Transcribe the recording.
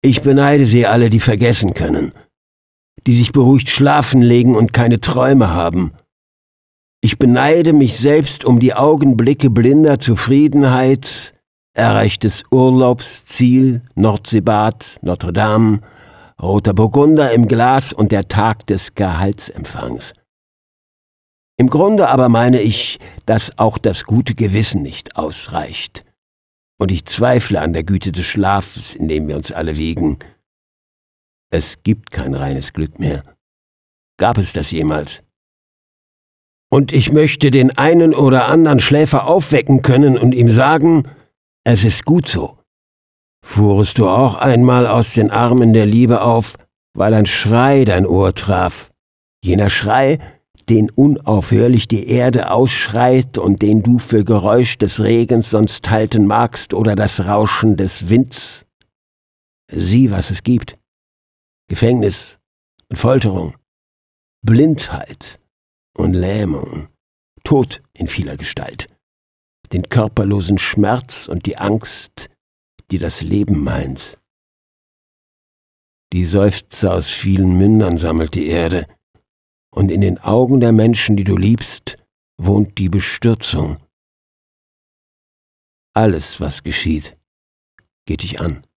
Ich beneide sie alle, die vergessen können, die sich beruhigt schlafen legen und keine Träume haben. Ich beneide mich selbst um die Augenblicke blinder Zufriedenheit, erreichtes Urlaubsziel, Nordseebad, Notre Dame, roter Burgunder im Glas und der Tag des Gehaltsempfangs. Im Grunde aber meine ich, dass auch das gute Gewissen nicht ausreicht. Und ich zweifle an der Güte des Schlafes, in dem wir uns alle wiegen. Es gibt kein reines Glück mehr. Gab es das jemals? Und ich möchte den einen oder anderen Schläfer aufwecken können und ihm sagen, es ist gut so. Fuhrest du auch einmal aus den Armen der Liebe auf, weil ein Schrei dein Ohr traf? Jener Schrei, den unaufhörlich die Erde ausschreit und den du für Geräusch des Regens sonst halten magst oder das Rauschen des Winds. Sieh, was es gibt. Gefängnis und Folterung, Blindheit und Lähmung, Tod in vieler Gestalt, den körperlosen Schmerz und die Angst, die das Leben meint. Die Seufzer aus vielen Mündern sammelt die Erde, und in den Augen der Menschen, die du liebst, wohnt die Bestürzung. Alles, was geschieht, geht dich an.